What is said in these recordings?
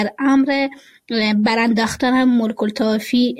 امر برانداختن ملک الطوافی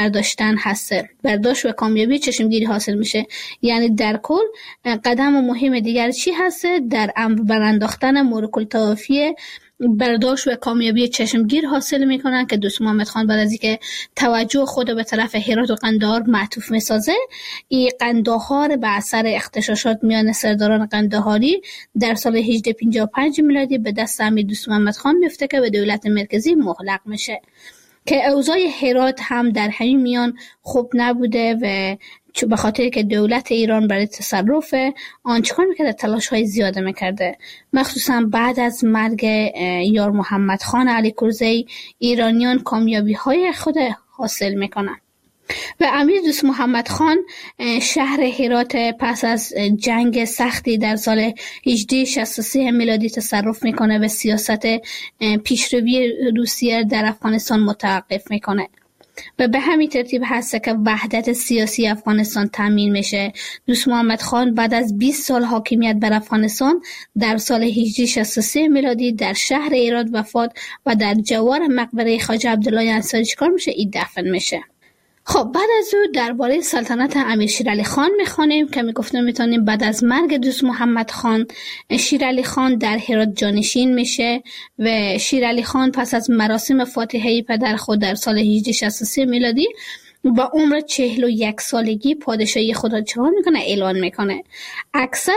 برداشت و کامیابی چشمگیری حاصل میشه. یعنی در کل قدم مهم دیگر چی هست؟ در امر برانداختن ملک الطوافی برداشت و کامیابی چشمگیر حاصل میکنن که دوست محمد خان بعد از اینکه توجه خود به طرف هرات و قندهار معطوف میسازه، این قندهار به اثر اغتشاشات میان سرداران قندهاری در سال 1855 میلادی به دست امیر دوست محمد خان میفته که به دولت مرکزی مغلق میشه که اوضاع هرات هم در همین میان خوب نبوده و به خاطر که دولت ایران برای تصرف آن چکار میکرده؟ تلاش های زیاده میکرده. مخصوصا بعد از مرگ یار محمد خان علی کرزی ایرانیان کامیابی های خود حاصل میکنن و امیر دوست محمد خان شهر هرات پس از جنگ سختی در سال 1863 میلادی تصرف میکنه و سیاست پیشروی روسیه در افغانستان متوقف میکنه و به همین ترتیب هست که وحدت سیاسی افغانستان تامین میشه. دوست محمد خان بعد از 20 سال حاکمیت بر افغانستان در سال 1863 میلادی در شهر هرات وفات و در جوار مقبره خواجه عبدالله انصاری چیکار میشه؟ این دفن میشه. خب بعد از او درباره سلطنت امیر شیرعلی خان میخوانیم که میگفتم میتونیم بعد از مرگ دوست محمد خان شیرعلی خان در هرات جانشین میشه و شیرعلی خان پس از مراسم فاتحه پدر خود در سال 1863 میلادی با عمر 41 سالگی پادشاهی خود را چکار میکنه؟ اعلان میکنه. اکثر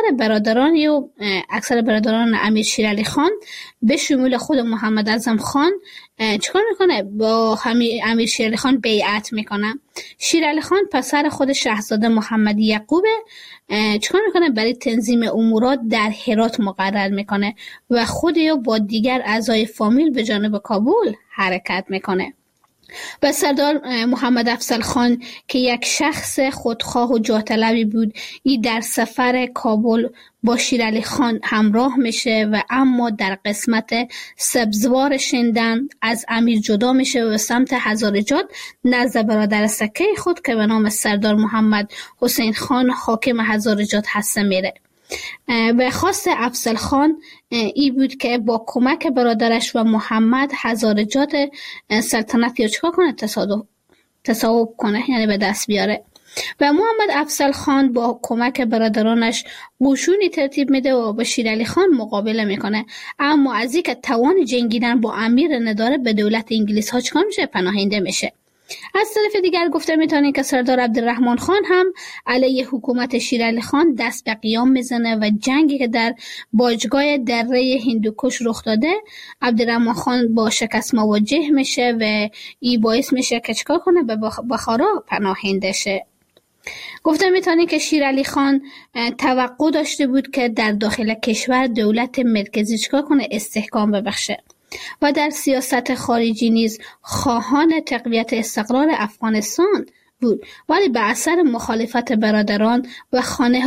برادران امیر شیرعلی خان به شمول خود محمد اعظم خان چکار میکنه؟ با امیر شیرعلی خان بیعت میکنه. شیرعلی خان پسر خود شاهزاده محمد یعقوب چکار میکنه؟ برای تنظیم امورات در هرات مقرر میکنه و خود یا با دیگر اعضای فامیل به جانب کابل حرکت میکنه. و سردار محمد افضل خان که یک شخص خودخواه و جاه طلبی بود، این در سفر کابل با شیرعلی خان همراه میشه و اما در قسمت سبزوار شندن از امیر جدا میشه و سمت هزارجات نزد برادر سکه خود که به نام سردار محمد حسین خان حاکم هزارجات هسته میره. و خواست افضل خان ای بود که با کمک برادرش و محمد هزارجات سلطنت یا چکار کنه؟ تصاحب کنه، یعنی به دست بیاره. و محمد افضل خان با کمک برادرانش قشونی ترتیب میده و با شیرعلی خان مقابله میکنه، اما از اینکه توان جنگیدن با امیر نداره به دولت انگلیس ها چکار میشه؟ پناهنده میشه. از طرف دیگر گفته میتونیم که سردار عبدالرحمن خان هم علیه حکومت شیرعلی خان دست به قیام میزنه و جنگی که در باجگاه دره هندوکش رخ داده عبدالرحمن خان با شکست مواجه میشه و این باعث میشه که چکار کنه؟ به بخارا پناهنده شه. گفته میتونیم که شیرعلی خان توقع داشته بود که در داخل کشور دولت مرکزی چکار کنه؟ استحکام ببخشه و در سیاست خارجی نیز خواهان تقویت استقرار افغانستان بود، ولی به اثر مخالفت برادران و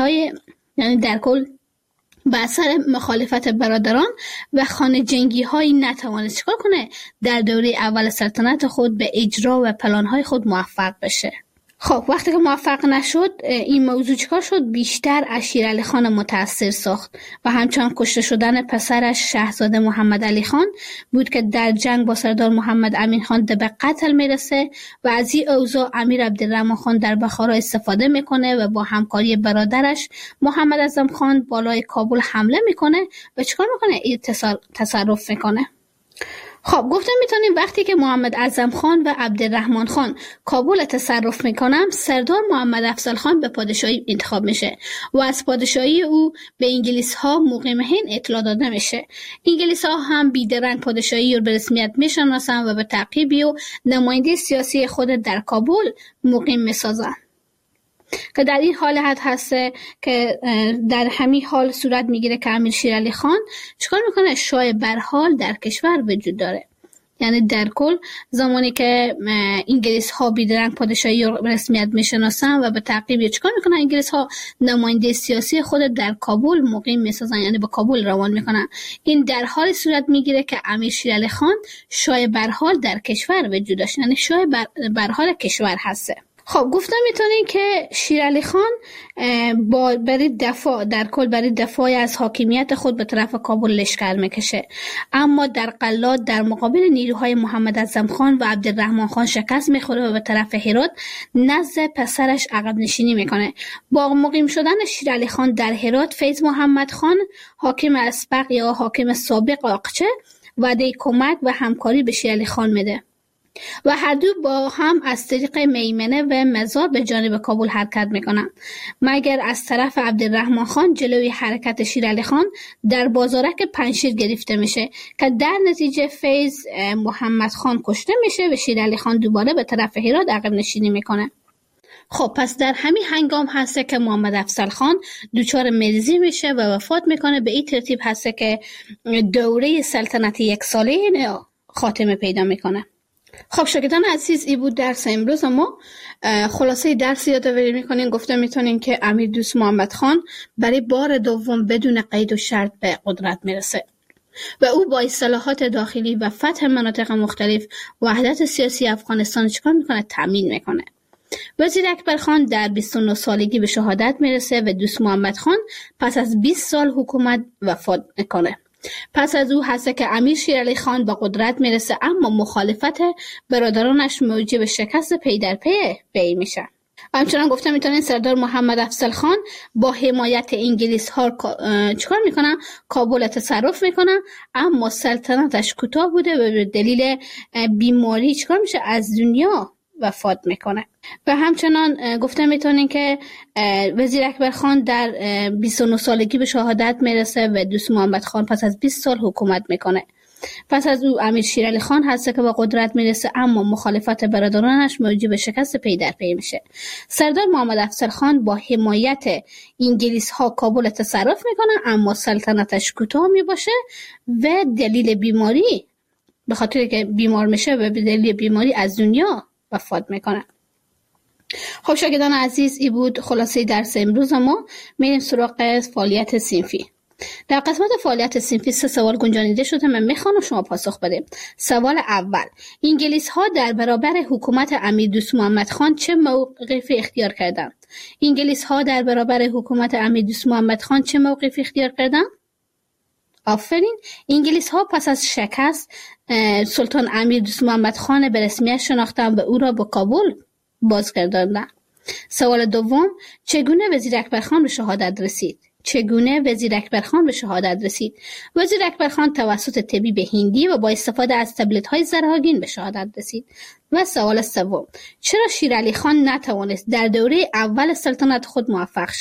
خانه جنگی های نتوانست چکار کنه؟ در دوره اول سلطنت خود به اجرا و پلانهای خود موفق بشه. خب وقتی که موفق نشد، این موضوع چکار شد؟ بیشتر از شیرعلی خان متاثر ساخت و همچنان کشته شدن پسرش شاهزاده محمد علی خان بود که در جنگ با سردار محمد امین خان به قتل میرسه و از این اوضاع امیر عبدالرحمن خان در بخارا استفاده میکنه و با همکاری برادرش محمد اعظم خان بالای کابل حمله میکنه و چکار میکنه؟ این تصرف میکنه. خب گفتم میتونیم وقتی که محمد اعظم خان و عبدالرحمن خان کابل تصرف میکنن، سردار محمد افضل خان به پادشاهی انتخاب میشه و از پادشاهی او به انگلیس ها مقیم هند اطلاع داده میشه. انگلیس ها هم بیدرنگ پادشاهی رو به رسمیت میشناسن و به تعقیبی و نماینده سیاسی خود در کابل مقیم میسازن که در این حالت هسته که در همین حال صورت میگیره که امیر شیرعلی خان چیکار میکنه؟ شاه برحال در کشور وجود داره. یعنی در کل زمانی که انگلیس ها بیدرنگ پادشاهی رو رسمیت میشناسن و به تعقیب چیکار میکنن؟ انگلیس ها نماینده سیاسی خود در کابل مقیم میسازن، یعنی به کابل روان میکنن. این در حال صورت میگیره که امیر شیرعلی خان شاه برحال در کشور وجود داشت، یعنی شاه برحال کشور هسته. خب گفتم میتونین که شیرعلی خان برای دفاع از حاکمیت خود به طرف کابل لشکر میکشه، اما در قلات در مقابل نیروهای محمد اعظم خان و عبدالرحمن خان شکست میخوره و به طرف هرات نزد پسرش عقب نشینی میکنه. با مقیم شدن شیرعلی خان در هرات، فیض محمد خان حاکم اسبق یا حاکم سابق آقچه وعده کمک و همکاری به شیرعلی خان میده و هر دو با هم از طریق میمنه و مزار به جانب کابل حرکت میکنند، مگر از طرف عبدالرحمن خان جلوی حرکت شیرعلی خان در بازارک پنجشیر گرفته میشه که در نتیجه فیض محمد خان کشته میشه و شیرعلی خان دوباره به طرف هرات عقب نشینی میکنه. خب پس در همین هنگام هسته که محمد افضل خان دچار مریضی میشه و وفات میکنه. به این ترتیب هسته که دوره سلطنت یک ساله خاتمه پیدا میکنه. خب شاگردان عزیز، این بود درس امروز. ما خلاصه درس یادآوری میکنین. گفته میتونین که امیر دوست محمد خان برای بار دوم بدون قید و شرط به قدرت میرسه و او با اصلاحات داخلی و فتح مناطق مختلف وحدت سیاسی افغانستان چیکار میکنه؟ تامین میکنه. وزیر اکبر خان در 29 سالگی به شهادت میرسه و دوست محمد خان پس از 20 سال حکومت وفات میکنه. پس از او هست که امیر شیرعلی خان به قدرت میرسه، اما مخالفت برادرانش موجب شکست پی در پی میشه. همچنان گفتم میتونین سردار محمد افضل خان با حمایت انگلیس ها چیکار میکنن؟ کابل تصرف میکنن، اما سلطنتش کوتاه بوده و به دلیل بیماری چیکار میشه؟ از دنیا وفات میکنه. و همچنان گفته میتونین که وزیر اکبر خان در 29 سالگی به شهادت میرسه و دوست محمد خان پس از 20 سال حکومت میکنه. پس از او امیر شیرعلی خان هست که به قدرت میرسه، اما مخالفت برادرانش موجب شکست پی در پی میشه. سردار محمد افضل خان با حمایت انگلیس ها کابل تصرف میکنه، اما سلطنتش کوتاه میباشه و دلیل بیماری، به خاطر که بیمار میشه و به دلیل بیماری از دنیا وفات میکنه. خب شاگردان عزیز، این بود خلاصه درس امروز. ما میریم سراغ فعالیت صنفی. در قسمت فعالیت صنفی 3 سوال گنجانیده شده، من میخوام شما پاسخ بدید. سوال اول: انگلیس ها در برابر حکومت امیر دوست محمد خان چه موقفی اختیار کردند؟ انگلیس ها در برابر حکومت امیر دوست محمد خان چه موقفی اختیار کردند؟ آفرین. انگلیس ها پس از شکست سلطان امیر دوست محمد خان به رسمیت شناختند و او را به کابل بازگرداندند. سوال دوم: چگونه وزیر اکبر خان به شهادت رسید؟ وزیر اکبر خان توسط طبیب هندی و با استفاده از تبلت‌های زرهاگین به شهادت رسید. و سوال سوم: چرا شیرعلی خان نتوانست در دوره اول سلطنت خود موفق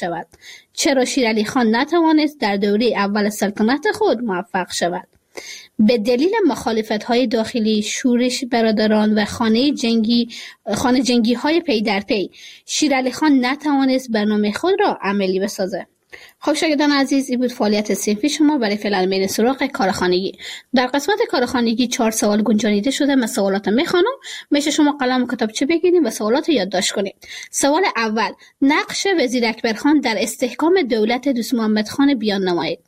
شود؟ به دلیل مخالفت‌های داخلی، شورش برادران و خانه جنگی های پی در پی، شیرعلی خان نتوانست برنامه خود را عملی بسازه. خب شاگردان عزیز، این بود فعالیت صنفی شما. برای فعلا میرین سراغ کارخانگی. در قسمت کارخانگی 4 سوال گنجانیده شده. من سوالات میخوانم، میشه شما قلم و کتابچه بگیرید و سوالات یادداشت کنید. سوال اول: نقش وزیر اکبر خان در استحکام دولت دوست محمد خان بیان نمایید.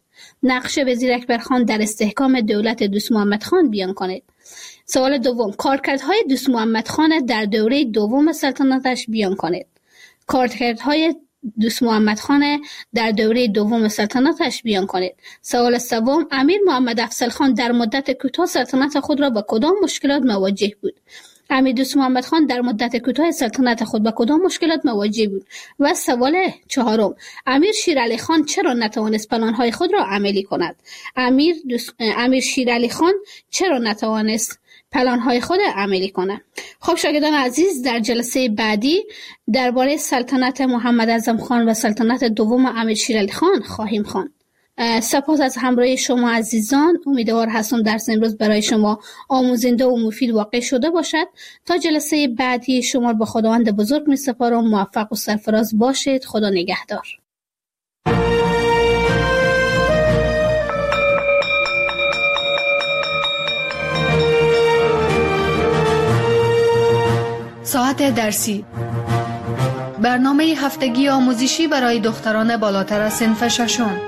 بیان کنید. سوال دوم: کارکردهای دوست محمد خان در دوره دوم سلطنتش بیان کنید. سوال سوم: امیر محمد افضل خان در مدت کوتاه سلطنت خود را با کدام مشکلات مواجه بود؟ و سوال چهارم: امیر شیرعلی خان چرا نتوانست پلان‌های خود را عملی کند؟ خب شاگردان عزیز، در جلسه بعدی درباره سلطنت محمد اعظم خان و سلطنت دوم امیر شیرعلی خان خواهیم خواند. سپاس از همراهی شما عزیزان. امیدوار هستم درس امروز برای شما آموزنده و مفید واقع شده باشد. تا جلسه بعدی شما به خداوند بزرگ می سپارم. موفق و سرفراز باشید. خدا نگهدار. ساعت درسی، برنامه هفتگی آموزشی برای دختران بالاتر از صنف ششم.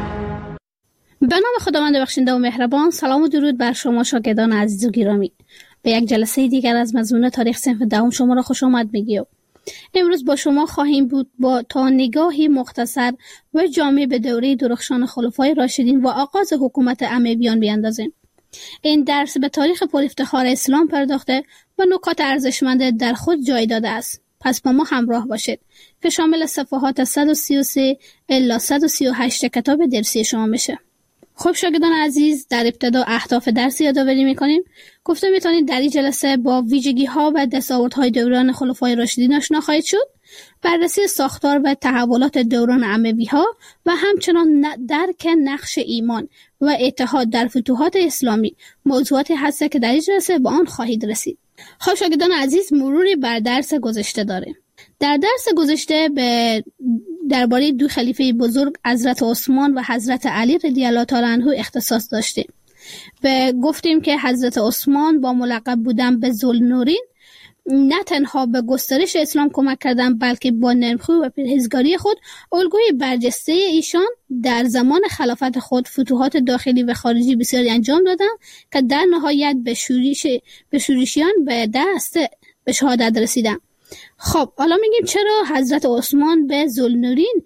به نام خداوند بخشنده و مهربان. سلام و درود بر شما شاگردان عزیز و گرامی. به یک جلسه دیگر از مضمون تاریخ صنف دهم شما را خوش آمد میگیم. امروز با شما خواهیم بود تا نگاهی مختصر و جامع به دوره درخشان خلفای راشدین و آغاز حکومت امویان بیاندازیم. این درس به تاریخ پرافتخار اسلام پرداخته و نکات ارزشمند در خود جای داده است. پس با ما همراه باشید که شامل صفحات 133 الی 138 کتاب درسی شما میشه. خب شاگردان عزیز، در ابتدا اهداف درس یادآوری میکنیم. گفته میتونید در این جلسه با ویژگی ها و دستاوردهای دوران خلفای راشدین آشنا خواهید شد، بررسی ساختار و تحولات دوران اموی ها و همچنان درک نقش ایمان و اتحاد در فتوحات اسلامی موضوعاتی هست که در این جلسه با آن خواهید رسید. خب شاگردان عزیز، مروری بر درس گذشته داریم. در درس گذشته درباره دو خلیفه بزرگ حضرت عثمان و حضرت علی رضی الله تعالی عنه اختصاص داشتیم. گفتیم که حضرت عثمان با ملقب بودن به ذوالنورین نه تنها به گسترش اسلام کمک کردند، بلکه با نرمخو و پرهیزگاری خود الگوی برجسته ایشان در زمان خلافت خود فتوحات داخلی و خارجی بسیاری انجام دادند که در نهایت به شورشیان به شهادت رسیدند. خب حالا میگیم چرا حضرت عثمان به ذوالنورین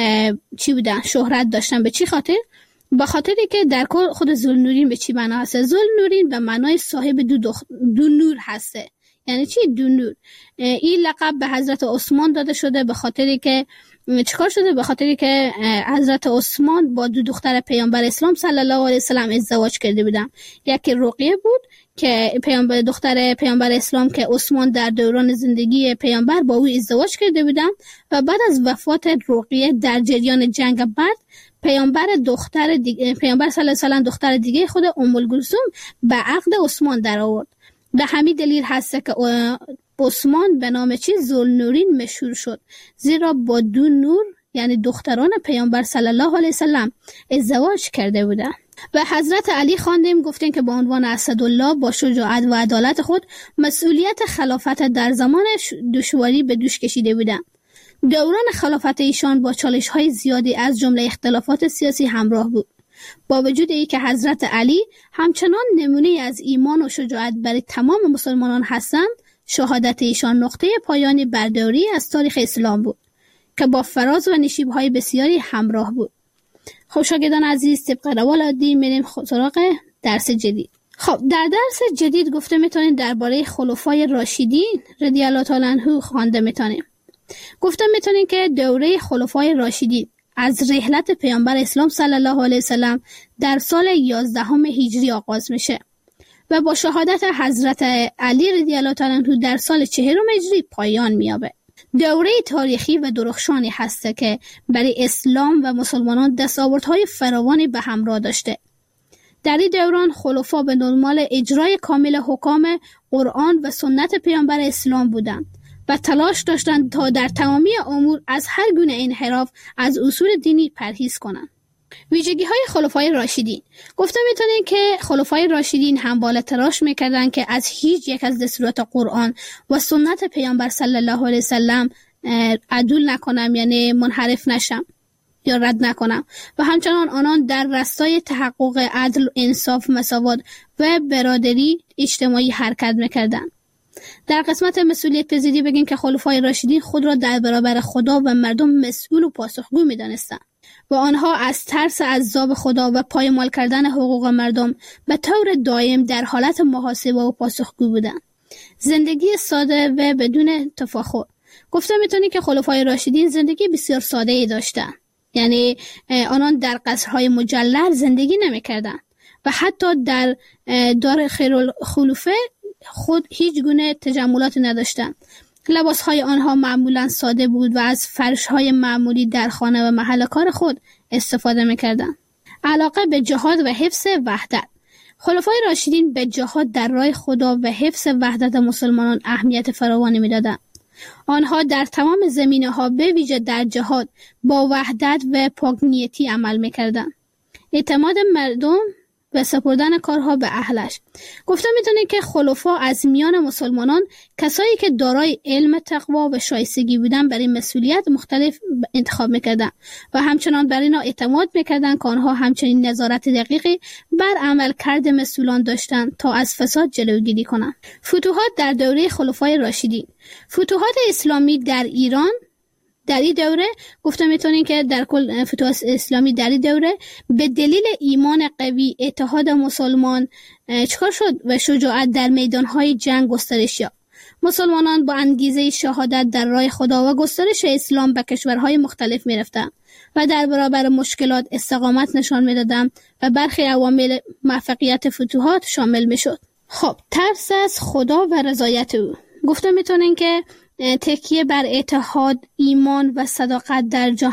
شهرت داشتن؟ به چی خاطر؟ به خاطری که در خود ذوالنورین به چی معنا هست؟ ذوالنورین به معنای صاحب دو نور هسته. یعنی چی دو نور؟ این لقب به حضرت عثمان داده شده به خاطری که چیکار شده؟ به خاطری که حضرت عثمان با دو دختر پیامبر اسلام صلی الله علیه و سلم ازدواج کرده بودن. یکی رقیه بود که دختر پیامبر اسلام که عثمان در دوران زندگی پیامبر با او ازدواج کرده بودن و بعد از وفات رقیه در جریان جنگ بدر پیامبر صلی الله علیه و سلم دختر دیگه خود ام کلثوم به عقد عثمان در آورد. به همین دلیل هست که عثمان به نام ذوالنورین مشهور شد، زیرا با دو نور یعنی دختران پیامبر صلی الله علیه و سلم ازدواج کرده بودند. و حضرت علی خواندیم، گفتیم که با عنوان اسدالله با شجاعت و عدالت خود مسئولیت خلافت در زمان دشواری به دوش کشیده بودند. دوران خلافت ایشان با چالش‌های زیادی از جمله اختلافات سیاسی همراه بود. با وجود اینکه حضرت علی همچنان نمونه از ایمان و شجاعت برای تمام مسلمانان هستند، شهادت ایشان نقطه پایانی بر دوری از تاریخ اسلام بود که با فراز و نشیب‌های بسیاری همراه بود. خب شاگردان عزیز، طبق روال عادی میریم سراغ درس جدید. خب در درس جدید گفته میتونید درباره خلفای راشدین رضی الله تعالی عنهم خوانده میتونیم. گفته میتونید که دوره خلفای راشدین از رحلت پیامبر اسلام صلی الله علیه و سلم در سال 11 هجری آغاز میشه و با شهادت حضرت علی رضی الله تعالی عنه در سال 40 هجری پایان مییابه. دوره تاریخی و درخشانی هست که برای اسلام و مسلمانان دستاوردهای فراوانی به همراه داشته. در این دوران خلفا به دنبال اجرای کامل حکام قرآن و سنت پیامبر اسلام بودند و تلاش داشتند تا در تمامی امور از هر گونه انحراف از اصول دینی پرهیز کنند. ویژگی‌های خلفای راشدین. گفته میتونید که خلفای راشدین همواره تلاش میکردند که از هیچ یک از دستورات قرآن و سنت پیامبر صلی الله علیه و سلم عدول نکنم، یعنی منحرف نشم یا رد نکنم، و همچنان آنان در راستای تحقق عدل، انصاف، مساوات و برادری اجتماعی حرکت میکردند. در قسمت مسئولیت پذیری بگیم که خلفای راشدین خود را در برابر خدا و مردم مسئول و پاسخگو می‌دانستند و آنها از ترس عذاب خدا و پایمال کردن حقوق مردم به طور دائم در حالت محاسبه و پاسخگو بودند. زندگی ساده و بدون تفاخر. گفته میتونید که خلفای راشدین زندگی بسیار ساده‌ای داشتند. یعنی آنان در قصرهای مجلل زندگی نمی‌کردند و حتی در دار خیرالخلفه خود هیچ گونه تجملات نداشتند. لباسهای آنها معمولا ساده بود و از فرشهای معمولی در خانه و محل کار خود استفاده میکردند. علاقه به جهاد و حفظ وحدت. خلفای راشدین به جهاد در راه خدا و حفظ وحدت مسلمانان اهمیت فراوانی میدادند. آنها در تمام زمینه‌ها به ویژه در جهاد با وحدت و پاک‌نیتی عمل میکردند. اعتماد مردم و سپردن کارها به اهلش. گفته میتونه که خلفا از میان مسلمانان کسایی که دارای علم، تقوا و شایستگی بودن برای مسئولیت مختلف انتخاب میکردن و همچنان بر اینا اعتماد میکردن که آنها همچنین نظارت دقیقی بر عمل کرد مسئولان داشتن تا از فساد جلوگیری کنند. فتوحات در دوره خلفای راشدین. فتوحات اسلامی در ایران در این دوره گفته میتونین که در کل فتوحات اسلامی در این دوره به دلیل ایمان قوی، اتحاد مسلمان چکار شد و شجاعت در میدانهای جنگ گسترش یافت. مسلمانان با انگیزه شهادت در راه خدا و گسترش اسلام به کشورهای مختلف میرفتند و در برابر مشکلات استقامت نشان میدادند و برخی عوامل موفقیت فتوحات شامل میشد. خب، ترس از خدا و رضایت او. گفته میتونین که تکیه بر اتحاد، ایمان و صداقت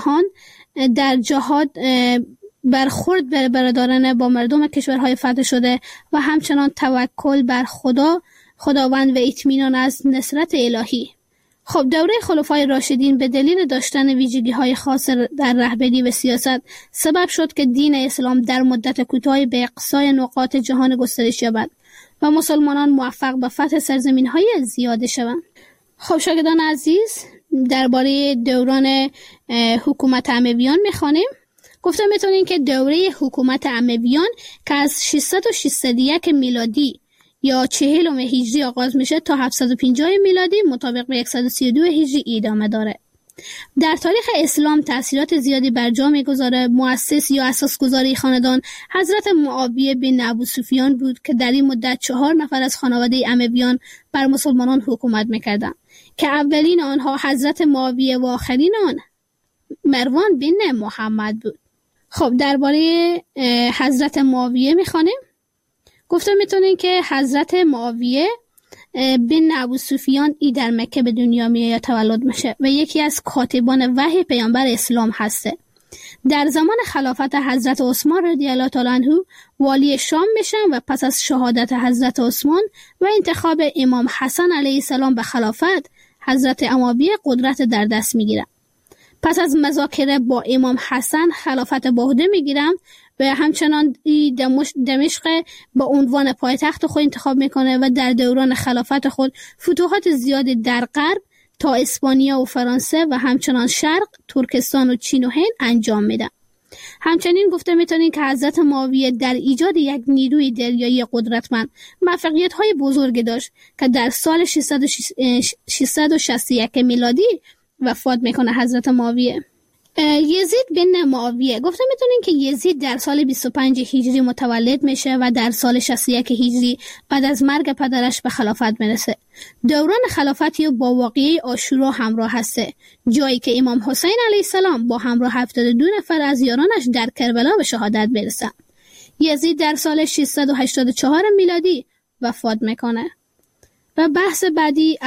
در جهاد برخورد بر برادرانه با مردم کشورهای فتح شده و همچنان توکل بر خداوند و اطمینان از نصرت الهی. خب، دوره خلفای راشدین به دلیل داشتن ویژگی‌های خاص در رهبری و سیاست سبب شد که دین اسلام در مدت کوتاهی به اقصای نقاط جهان گسترش یابد و مسلمانان موفق به فتح سرزمین‌های زیاده شوند. خب شاگردان عزیز، درباره دوران حکومت امویان میخوانیم. گفته میتونین که دوره حکومت امویان که از 601 میلادی یا 40 هجری آغاز میشه تا 750 میلادی مطابق به 132 هجری ادامه داره. در تاریخ اسلام تأثیرات زیادی بر جا میگذاره. مؤسس یا اساسگذار خاندان حضرت معاویه بن ابوسفیان بود که در این مدت 4 نفر از خانواده امویان بر مسلمانان حکومت میکردند که اولین آنها حضرت معاویه و آخرین آن مروان بن محمد بود. خب، درباره حضرت معاویه میخوانیم. گفته میتونین که حضرت معاویه بن ابوسفیان در مکه به دنیا میاد، تولد میشه و یکی از کاتبان وحی پیامبر اسلام هسته. در زمان خلافت حضرت عثمان رضی الله تعالی عنه والی شام میشن و پس از شهادت حضرت عثمان و انتخاب امام حسن علیه السلام به خلافت، حضرت معاویه قدرت در دست میگیرن. پس از مذاکره با امام حسن خلافت به عهده میگیرن و همچنان دمشق به عنوان پایتخت خود انتخاب میکنه و در دوران خلافت خود فتوحات زیادی در غرب تا اسپانیا و فرانسه و همچنان شرق، ترکستان و چین و هند انجام میده. همچنین گفته میتونین که حضرت معاویه در ایجاد یک نیروی دریایی قدرتمند موفقیت‌های بزرگی داشت که در سال 661 میلادی وفات میکنه حضرت معاویه. یزید بن معاویه. گفته میتونین که یزید در سال 25 هجری متولد میشه و در سال 61 هجری بعد از مرگ پدرش به خلافت میرسه. دوران خلافتی با واقعه عاشورا همراه هسته، جایی که امام حسین علیه السلام با همراه 72 نفر از یارانش در کربلا به شهادت برسن. یزید در سال 684 میلادی وفات میکنه. و بحث بعدی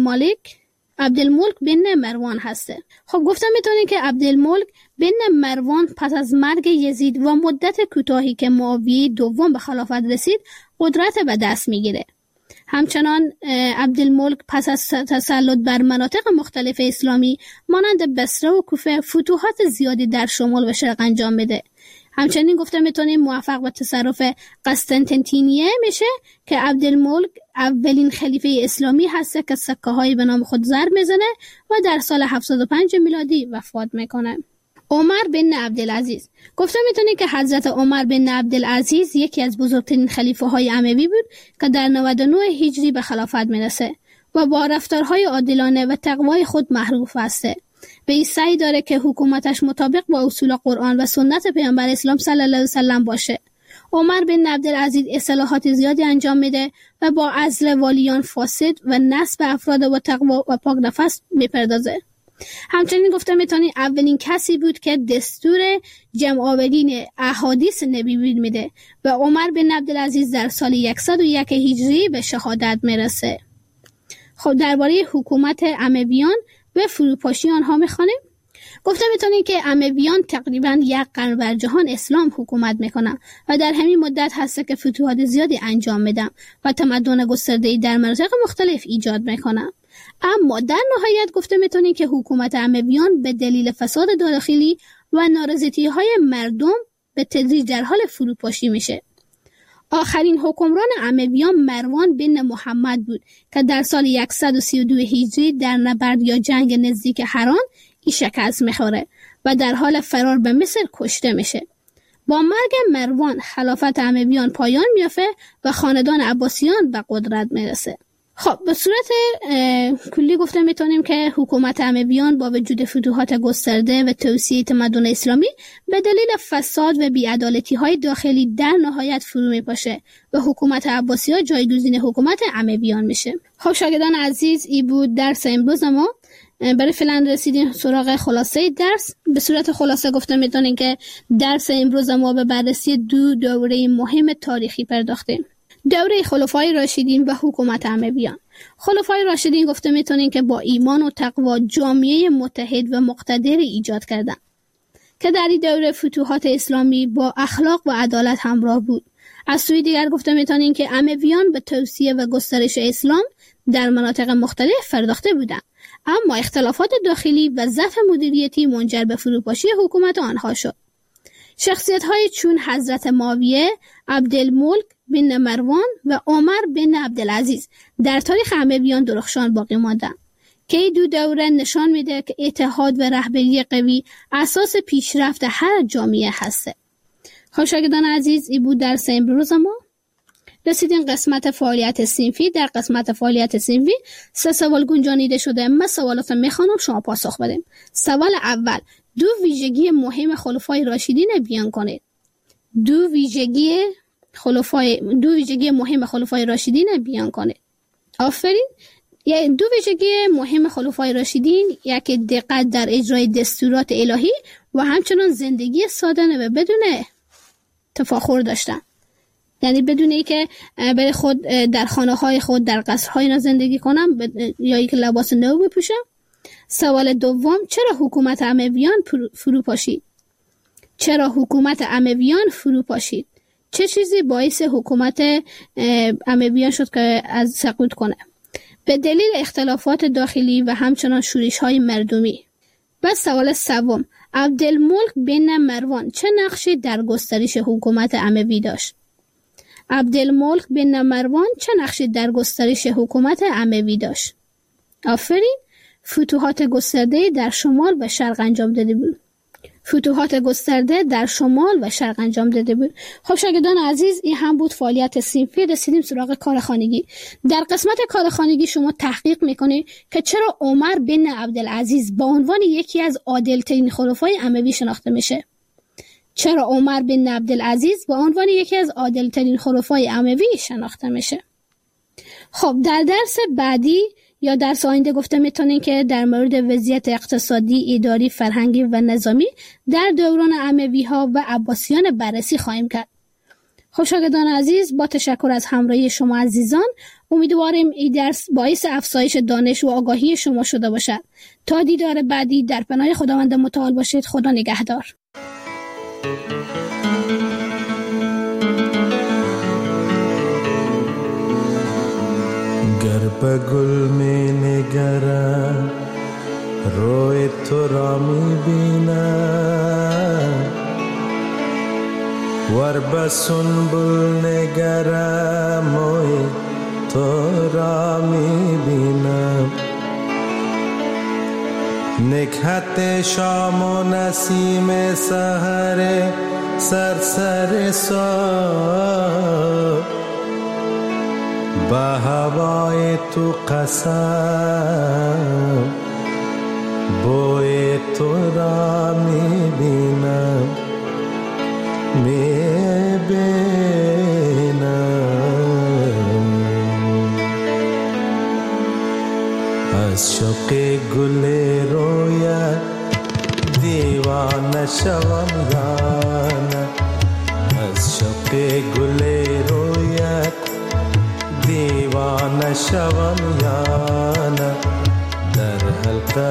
عبدالملک بن مروان هسته. خب، گفتم میتونین که عبدالملک بن مروان پس از مرگ یزید و مدت کوتاهی که معاویه دوم به خلافت رسید قدرت به دست میگیره. همچنان عبدالملک پس از تسلط بر مناطق مختلف اسلامی مانند بصره و کوفه فتوحات زیادی در شمال و شرق انجام میده. همچنین گفته میتونیم موفق به تصرف قسطنطنیه میشه که عبدالملک اولین خلیفه اسلامی هسته که سکه هایی به نام خود ضرب میزنه و در سال 705 میلادی وفات میکنه. عمر بن عبدالعزیز. گفته میتونیم که حضرت عمر بن عبدالعزیز یکی از بزرگترین خلیفه های اموی بود که در 99 هجری به خلافت میرسه و با رفتارهای عادلانه و تقوای خود معروف هسته. و این سعی داره که حکومتش مطابق با اصول قرآن و سنت پیامبر اسلام صلی الله علیه وسلم باشه. عمر بن عبدالعزیز اصلاحات زیادی انجام میده و با عزل والیان فاسد و نصب افراد با تقوا و پاک نفس میپردازه. همچنین گفته میتونی اولین کسی بود که دستور جمع آورین احادیث نبی میده و عمر بن عبدالعزیز در سال 101 هجری به شهادت میرسه. خب، درباره حکومت امویان و فروپاشی آنها میخوانیم. گفته میتونیم که امویان تقریبا 1 قرن بر جهان اسلام حکومت میکنن و در همین مدت هسته که فتوحات زیادی انجام میدن و تمدن گسترده‌ای در مناطق مختلف ایجاد میکنن. اما در نهایت گفته میتونیم که حکومت امویان به دلیل فساد داخلی و نارضایتی‌های مردم به تدریج در حال فروپاشی میشه. آخرین حکمران امویان مروان بن محمد بود که در سال 132 هجری در نبرد یا جنگ نزدیک حران شکست میخوره و در حال فرار به مصر کشته میشه. با مرگ مروان خلافت امویان پایان میافته و خاندان عباسیان به قدرت میرسه. خب به صورت کلی گفته میتونیم که حکومت امویان با وجود فتوحات گسترده و توسعه تمدن اسلامی به دلیل فساد و بی‌عدالتی‌های داخلی در نهایت فرو میپاشه و حکومت عباسی‌ها جایگزین حکومت امویان میشه. خب شاگردان عزیز، این بود درس امروز ما. برای فعلا رسیدیم سراغ خلاصه درس. به صورت خلاصه گفته میتونیم که درس امروز ما به بررسی دو دوره مهم تاریخی پرداختیم. دوره خلفای راشدین و حکومت امویان. خلفای راشدین گفته میتونیم که با ایمان و تقوا جامعه متحد و مقتدر ایجاد کردند که در این دوره فتوحات اسلامی با اخلاق و عدالت همراه بود. از سوی دیگر گفته میتونیم که امویان به توسعه و گسترش اسلام در مناطق مختلف پرداخته بودند، اما اختلافات داخلی و ضعف مدیریتی منجر به فروپاشی حکومت آنها شد. شخصیت‌های چون حضرت معاویه، عبدالملک بن مروان و عمر بن عبدالعزیز در تاریخ امویان درخشان باقی ماندند که این دو دوره نشان میده که اتحاد و رهبری قوی اساس پیشرفت هر جامعه هسته. خب شاگردان عزیز، این بود درس امروز ما. رسیدین قسمت فعالیت صنفی. در قسمت فعالیت صنفی 3 سوال گنجانیده شده. من سوالات میخوانم، شما پاسخ بدیم. سوال اول: دو ویژگی مهم خلفای راشدین بیان کنید. دو ویژگی مهم خلفای راشدین بیان کنید. آفرین. دو ویژگی مهم خلفای راشدین: یک دقت در اجرای دستورات الهی و همچنان زندگی سادانه و بدون تفاخر داشتن. یعنی بدون اینکه برای خود در خانه‌های خود در قصرهای اینا زندگی کنم یا اینکه لباس نو بپوشم. سوال دوم: چرا حکومت امویان فرو پاشید؟ چه چیزی باعث حکومت امویان شد که از سقوط کنه؟ به دلیل اختلافات داخلی و همچنان شورش‌های مردمی. و سوال سوم: عبدالملک بن مروان چه نقشی در گسترش حکومت اموی داشت؟ آفرین. فتوحات گسترده در شمال و شرق انجام داده بود. خب شاگردان عزیز، این هم بود فعالیت صنفی. رسیدیم سراغ کار خانگی. در قسمت کار خانگی شما تحقیق میکنید که چرا عمر بن عبدالعزیز به عنوان یکی از عادل‌ترین خلفای اموی شناخته میشه. خب در درس بعدی یا درس آینده گفته میتونین که در مورد وضعیت اقتصادی، اداری، فرهنگی و نظامی در دوران اموی ها و عباسیان بررسی خواهیم کرد. خب شاگردان عزیز، با تشکر از همراهی شما عزیزان، امیدواریم این درس باعث افزایش دانش و آگاهی شما شده باشد. تا دیدار بعدی، در پناه خداوند متعال باشید. خدا نگهدار. گر به گل می نگرم روی تو را می بینم، ور به سنبل نگرم موی تو را می بینم. نکهت شام و نسیم سحر سرسر صبح، به هوای تو قسم بوی تو را می بینم. از شوق گل رویت دیوانه شوم یا نه، از شوق گل رویت دیوانه شوم یا نه. در حلقه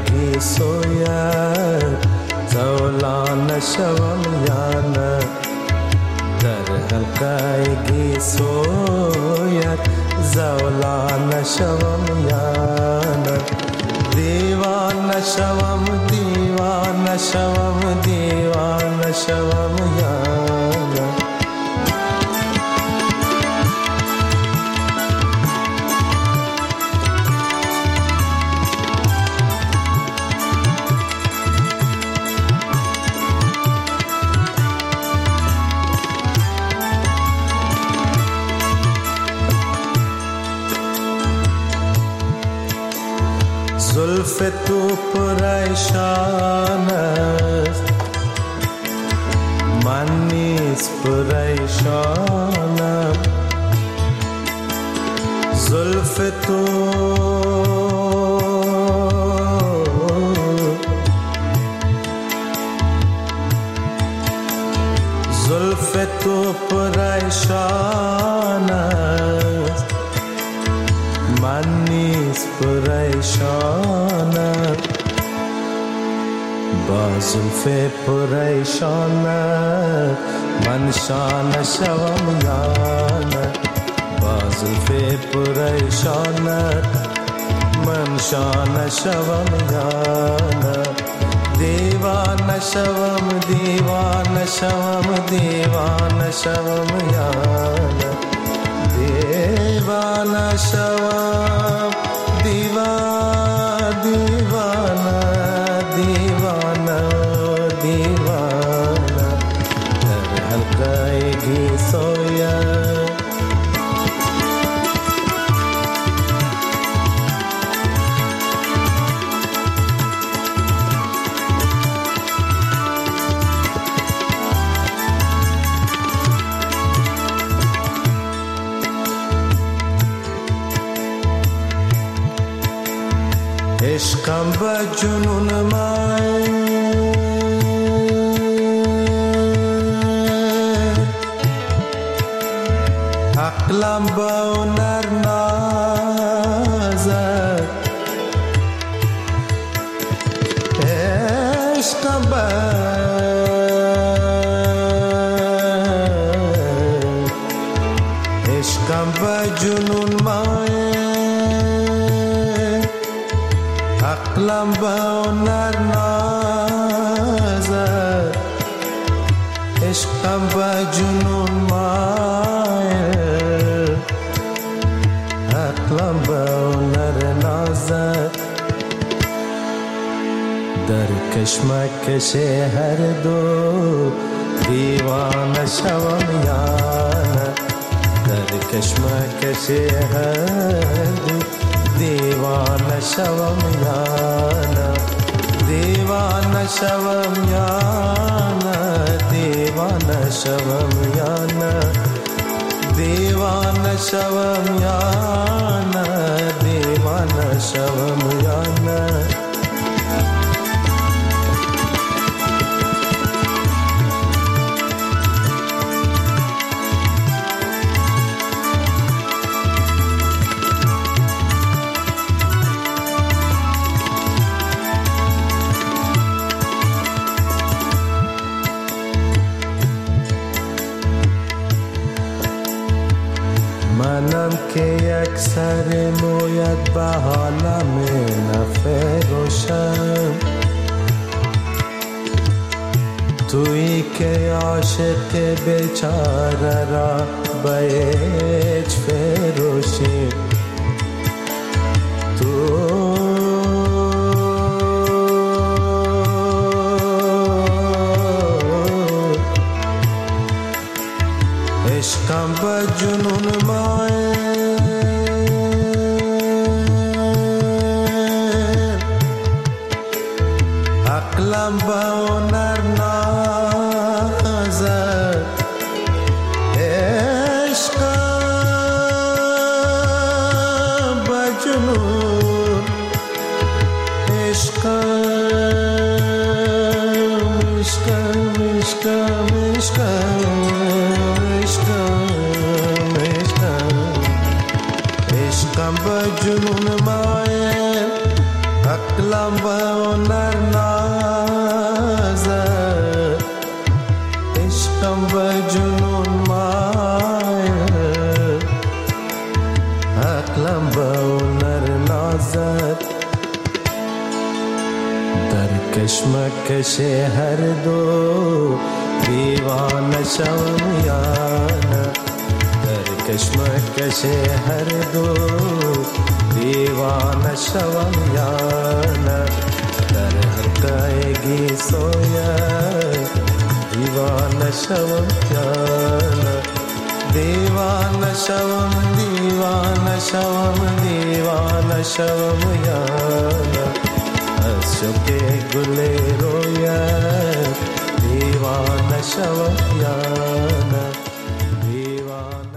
گیسویت زولانه شوم یا نه، در حلقه گیسویت زولانه شوم یا نه. دیوانه شوم دیوانه شوم دیوانه شوم یا نه. زلف تو پریشان است من نیز پریشانم زلف تو پریشان است من نیز پریشانم با زلف پریشانت من شانه شوم یا نه با زلف پریشانت من شانه شوم یا نه دیوانه شوم دیوانه شوم دیوانه شوم یا نه دیوانه شوم دیوانه دیوانه دیوانه در حلقه گی سویا عشقم به جنون من عقلم به هنر نازد عشقم به جنون من عقلم به هنر نازد عشقم به جنون مایل عقلم به هنر نازد در کشمکش هر دو دیوانه شوم یا نه در کشمکش هر دو دیوانه شوم یا نه دیوانه شوم یا نه دیوانه شوم یا نه دیوانه شوم یا نه دیوانه شوم یا نه منم که یک سر مویت به حالم نفروشم تویی که عاشق بیچاره را به هیچ فروشی تو عشقم به جنون عقلم به هنر نازد عشقم به جنون عشقم عشقم عشقم عشقم به جنون مایل عقلم به هنر نازد عشقم به جنون مایل عقلم به هنر نازد در کشمکش هر دو دیوانه شوم یا نه در کشمکش هر دو دیوانه شوم یا نه در حلقه گی سویا دیوانه شوم یا نه دیوانه شوم دیوانه شوم دیوانه شوم یا نه از شوق گل رویت دیوانه شوم یا نه